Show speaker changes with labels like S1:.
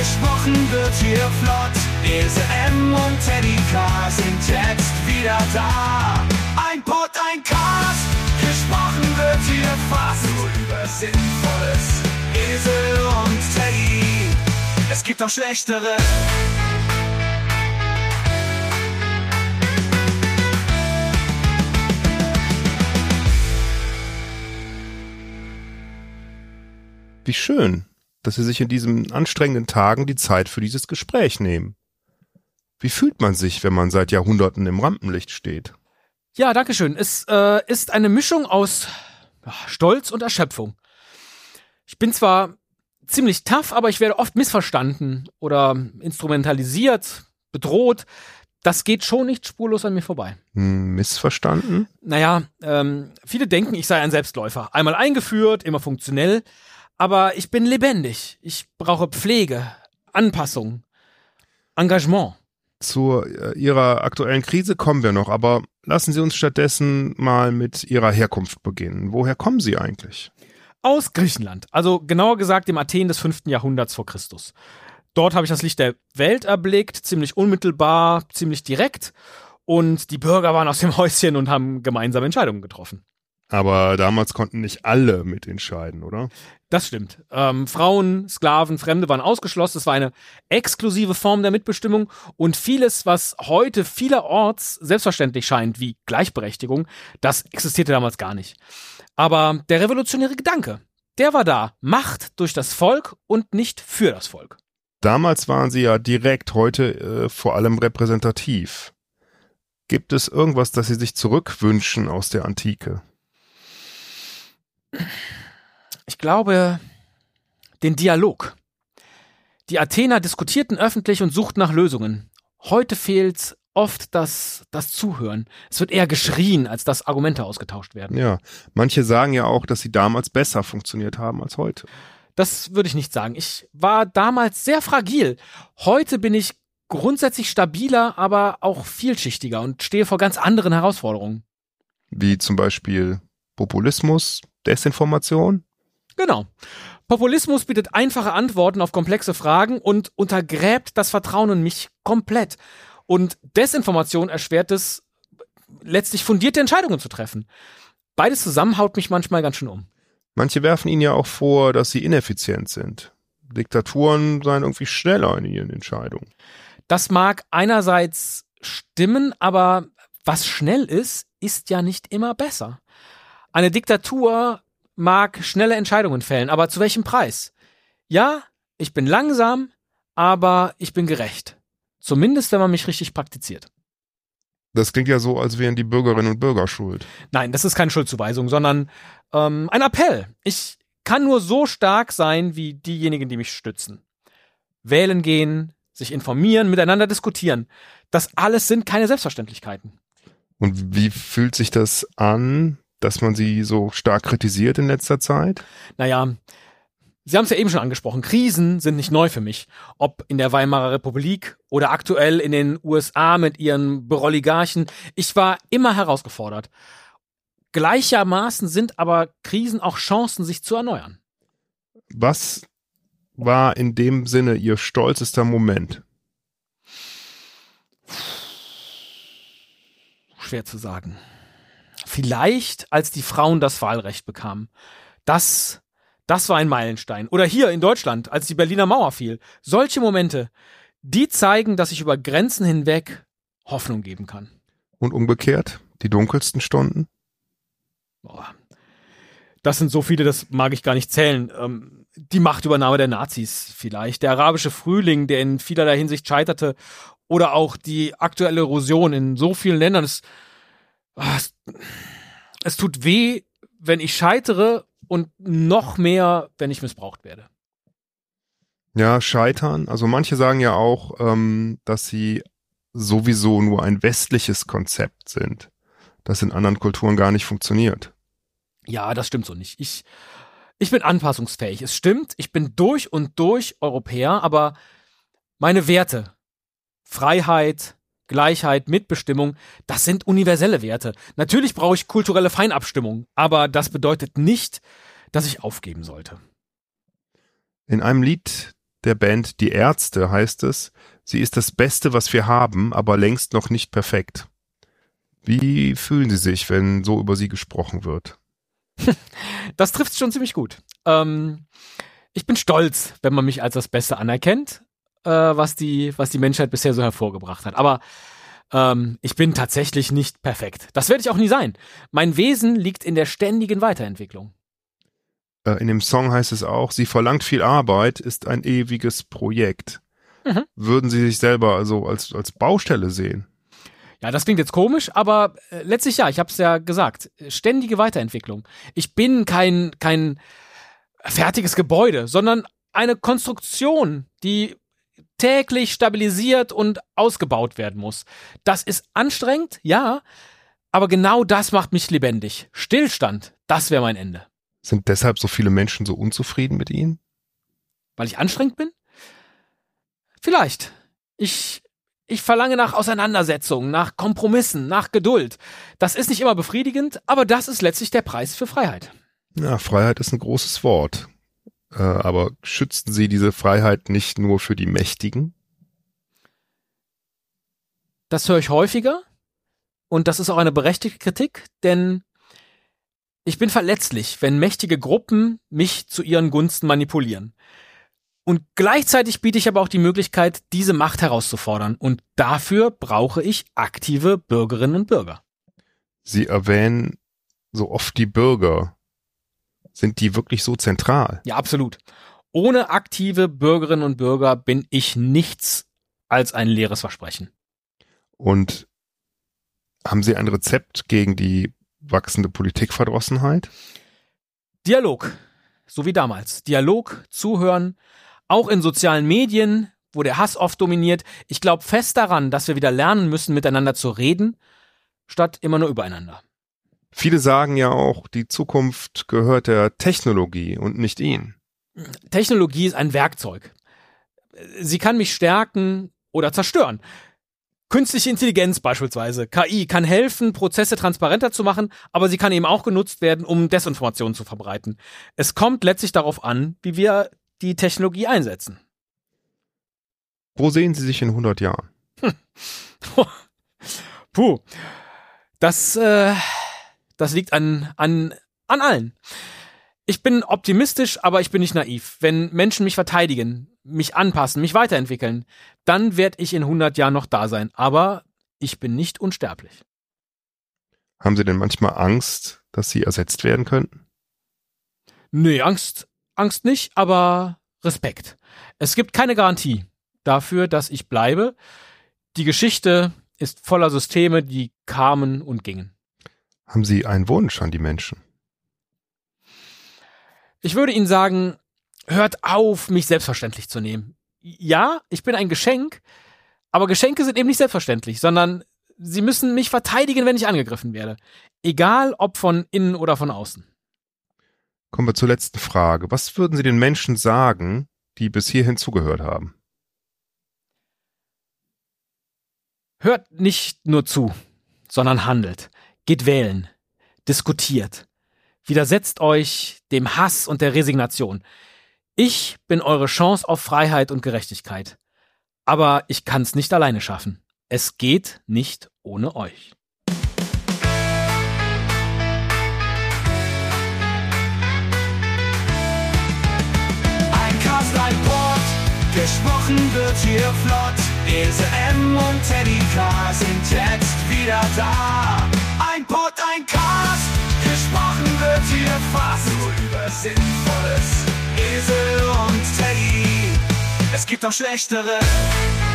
S1: Gesprochen wird hier flott. Ese M und Teddy K sind jetzt wieder da. Ein Pod, ein Cast. Gesprochen wird hier fast nur über Sinnvolles. Esel und Teddy, es gibt auch schlechtere.
S2: Wie schön, dass Sie sich in diesen anstrengenden Tagen die Zeit für dieses Gespräch nehmen. Wie fühlt man sich, wenn man seit Jahrhunderten im Rampenlicht steht?
S3: Ja, danke schön. Es ist eine Mischung aus Stolz und Erschöpfung. Ich bin zwar ziemlich tough, aber ich werde oft missverstanden oder instrumentalisiert, bedroht. Das geht schon nicht spurlos an mir vorbei.
S2: Missverstanden?
S3: Naja, viele denken, ich sei ein Selbstläufer. Einmal eingeführt, immer funktionell. Aber ich bin lebendig. Ich brauche Pflege, Anpassung, Engagement.
S2: Zu Ihrer aktuellen Krise kommen wir noch, aber lassen Sie uns stattdessen mal mit Ihrer Herkunft beginnen. Woher kommen Sie eigentlich?
S3: Aus Griechenland, also genauer gesagt dem Athen des 5. Jahrhunderts vor Christus. Dort habe ich das Licht der Welt erblickt, ziemlich unmittelbar, ziemlich direkt. Und die Bürger waren aus dem Häuschen und haben gemeinsame Entscheidungen getroffen.
S2: Aber damals konnten nicht alle mitentscheiden, oder?
S3: Das stimmt. Frauen, Sklaven, Fremde waren ausgeschlossen. Es war eine exklusive Form der Mitbestimmung. Und vieles, was heute vielerorts selbstverständlich scheint, wie Gleichberechtigung, das existierte damals gar nicht. Aber der revolutionäre Gedanke, der war da. Macht durch das Volk und nicht für das Volk.
S2: Damals waren Sie ja direkt, heute vor allem repräsentativ. Gibt es irgendwas, das Sie sich zurückwünschen aus der Antike?
S3: Ich glaube, den Dialog. Die Athener diskutierten öffentlich und suchten nach Lösungen. Heute fehlt oft das Zuhören. Es wird eher geschrien, als dass Argumente ausgetauscht werden.
S2: Ja, manche sagen ja auch, dass sie damals besser funktioniert haben als heute.
S3: Das würde ich nicht sagen. Ich war damals sehr fragil. Heute bin ich grundsätzlich stabiler, aber auch vielschichtiger und stehe vor ganz anderen Herausforderungen.
S2: Wie zum Beispiel Populismus, Desinformation?
S3: Genau. Populismus bietet einfache Antworten auf komplexe Fragen und untergräbt das Vertrauen in mich komplett. Und Desinformation erschwert es, letztlich fundierte Entscheidungen zu treffen. Beides zusammen haut mich manchmal ganz schön um.
S2: Manche werfen Ihnen ja auch vor, dass Sie ineffizient sind. Diktaturen seien irgendwie schneller in ihren Entscheidungen.
S3: Das mag einerseits stimmen, aber was schnell ist, ist ja nicht immer besser. Eine Diktatur mag schnelle Entscheidungen fällen, aber zu welchem Preis? Ja, ich bin langsam, aber ich bin gerecht. Zumindest, wenn man mich richtig praktiziert.
S2: Das klingt ja so, als wären die Bürgerinnen und Bürger schuld.
S3: Nein, das ist keine Schuldzuweisung, sondern ein Appell. Ich kann nur so stark sein, wie diejenigen, die mich stützen. Wählen gehen, sich informieren, miteinander diskutieren. Das alles sind keine Selbstverständlichkeiten.
S2: Und wie fühlt sich das an, dass man sie so stark kritisiert in letzter Zeit?
S3: Naja, Sie haben es ja eben schon angesprochen, Krisen sind nicht neu für mich. Ob in der Weimarer Republik oder aktuell in den USA mit ihren Beroligarchen. Ich war immer herausgefordert. Gleichermaßen sind aber Krisen auch Chancen, sich zu erneuern.
S2: Was war in dem Sinne Ihr stolzester Moment?
S3: Schwer zu sagen. Vielleicht, als die Frauen das Wahlrecht bekamen. Das war ein Meilenstein. Oder hier in Deutschland, als die Berliner Mauer fiel. Solche Momente, die zeigen, dass ich über Grenzen hinweg Hoffnung geben kann.
S2: Und umgekehrt, die dunkelsten Stunden?
S3: Das sind so viele, das mag ich gar nicht zählen. Die Machtübernahme der Nazis vielleicht, der arabische Frühling, der in vielerlei Hinsicht scheiterte, oder auch die aktuelle Erosion in so vielen Ländern. Es tut weh, wenn ich scheitere und noch mehr, wenn ich missbraucht werde.
S2: Ja, scheitern. Also manche sagen ja auch, dass sie sowieso nur ein westliches Konzept sind, das in anderen Kulturen gar nicht funktioniert.
S3: Ja, das stimmt so nicht. Ich bin anpassungsfähig. Es stimmt, ich bin durch und durch Europäer, aber meine Werte, Freiheit, Gleichheit, Mitbestimmung, das sind universelle Werte. Natürlich brauche ich kulturelle Feinabstimmung, aber das bedeutet nicht, dass ich aufgeben sollte.
S2: In einem Lied der Band Die Ärzte heißt es, sie ist das Beste, was wir haben, aber längst noch nicht perfekt. Wie fühlen Sie sich, wenn so über Sie gesprochen wird?
S3: Das trifft schon ziemlich gut. Ich bin stolz, wenn man mich als das Beste anerkennt, was die Menschheit bisher so hervorgebracht hat. Aber ich bin tatsächlich nicht perfekt. Das werde ich auch nie sein. Mein Wesen liegt in der ständigen Weiterentwicklung.
S2: In dem Song heißt es auch, sie verlangt viel Arbeit, ist ein ewiges Projekt.
S3: Mhm.
S2: Würden Sie sich selber also als Baustelle sehen?
S3: Ja, das klingt jetzt komisch, aber letztlich ja, ich habe es ja gesagt. Ständige Weiterentwicklung. Ich bin kein fertiges Gebäude, sondern eine Konstruktion, die täglich stabilisiert und ausgebaut werden muss. Das ist anstrengend, ja, aber genau das macht mich lebendig. Stillstand, das wäre mein Ende.
S2: Sind deshalb so viele Menschen so unzufrieden mit Ihnen?
S3: Weil ich anstrengend bin? Vielleicht. Ich verlange nach Auseinandersetzungen, nach Kompromissen, nach Geduld. Das ist nicht immer befriedigend, aber das ist letztlich der Preis für Freiheit.
S2: Ja, Freiheit ist ein großes Wort. Aber schützen Sie diese Freiheit nicht nur für die Mächtigen?
S3: Das höre ich häufiger und das ist auch eine berechtigte Kritik, denn ich bin verletzlich, wenn mächtige Gruppen mich zu ihren Gunsten manipulieren. Und gleichzeitig biete ich aber auch die Möglichkeit, diese Macht herauszufordern. Und dafür brauche ich aktive Bürgerinnen und Bürger.
S2: Sie erwähnen so oft die Bürger. Sind die wirklich so zentral?
S3: Ja, absolut. Ohne aktive Bürgerinnen und Bürger bin ich nichts als ein leeres Versprechen.
S2: Und haben Sie ein Rezept gegen die wachsende Politikverdrossenheit?
S3: Dialog, so wie damals. Dialog, zuhören, auch in sozialen Medien, wo der Hass oft dominiert. Ich glaube fest daran, dass wir wieder lernen müssen, miteinander zu reden, statt immer nur übereinander.
S2: Viele sagen ja auch, die Zukunft gehört der Technologie und nicht Ihnen.
S3: Technologie ist ein Werkzeug. Sie kann mich stärken oder zerstören. Künstliche Intelligenz beispielsweise, KI, kann helfen, Prozesse transparenter zu machen, aber sie kann eben auch genutzt werden, um Desinformationen zu verbreiten. Es kommt letztlich darauf an, wie wir die Technologie einsetzen.
S2: Wo sehen Sie sich in 100 Jahren?
S3: Puh, das liegt an allen. Ich bin optimistisch, aber ich bin nicht naiv. Wenn Menschen mich verteidigen, mich anpassen, mich weiterentwickeln, dann werde ich in 100 Jahren noch da sein. Aber ich bin nicht unsterblich.
S2: Haben Sie denn manchmal Angst, dass Sie ersetzt werden könnten?
S3: Nee, Angst nicht, aber Respekt. Es gibt keine Garantie dafür, dass ich bleibe. Die Geschichte ist voller Systeme, die kamen und gingen.
S2: Haben Sie einen Wunsch an die Menschen?
S3: Ich würde Ihnen sagen, hört auf, mich selbstverständlich zu nehmen. Ja, ich bin ein Geschenk, aber Geschenke sind eben nicht selbstverständlich, sondern sie müssen mich verteidigen, wenn ich angegriffen werde. Egal, ob von innen oder von außen.
S2: Kommen wir zur letzten Frage. Was würden Sie den Menschen sagen, die bis hierhin zugehört haben?
S3: Hört nicht nur zu, sondern handelt. Geht wählen. Diskutiert. Widersetzt euch dem Hass und der Resignation. Ich bin eure Chance auf Freiheit und Gerechtigkeit. Aber ich kann es nicht alleine schaffen. Es geht nicht ohne euch.
S1: Ein Cast, ein Pod, gesprochen wird hier flott. Ese M und Teddy K sind jetzt wieder da. Ein Pod, ein Cast, gesprochen wird hier fast nur über Sinnvolles. Esel und Teddy, es gibt auch schlechtere.